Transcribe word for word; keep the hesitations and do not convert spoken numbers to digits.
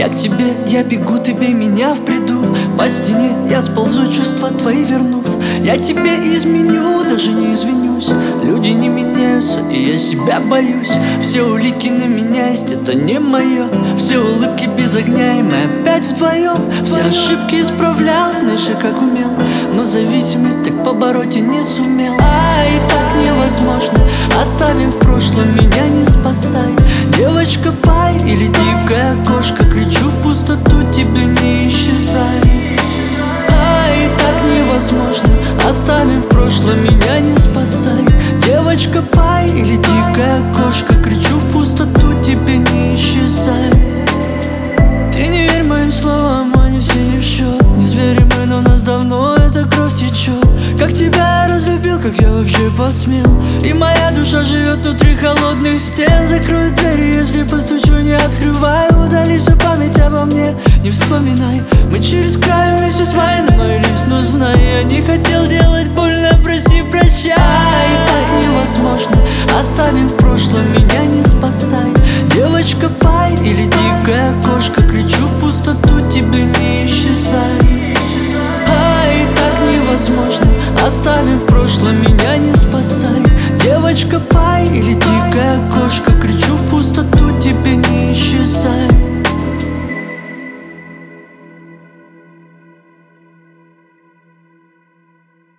Я к тебе, я бегу, ты бей меня в бреду. По стене я сползу, чувства твои вернув. Я тебе изменю, даже не извинюсь. Люди не меняются, и я себя боюсь. Все улики на меня есть, это не мое. Все улыбки без огня, и мы опять вдвоем. Все ошибки исправлял, знаешь, я как умел. Но зависимость так побороть и не сумел. А и так невозможно, оставим в прошлом, меня не спасай. Девочка пай или дикая кошка, кричу в пустоту, тебе не исчезай. А и так невозможно, оставим в прошлом, меня не спасай. Девочка пай или дикая кошка, кричу в пустоту, тебе не исчезай. Ты не верь моим словам, они все не в счет. Не звери мы, но нас давно эта кровь течет. Как тебя я разлюбил, как я вообще посмел. И моя душа живет внутри холодных стен. Закрою двери, если постучу, не открывай. Удали всю память обо мне, не вспоминай. Мы через край вместе с вами намылились, но знай, я не хотел делать больно, прости, прощай. Так невозможно, оставим в прошлом, меня не спасай. Девочка пай или дикая кошка, кричу в пустоту, тебе не исчезай. А и так невозможно, оставим в прошлом, меня не спасай. Девочка пай или дикая кошка, кричу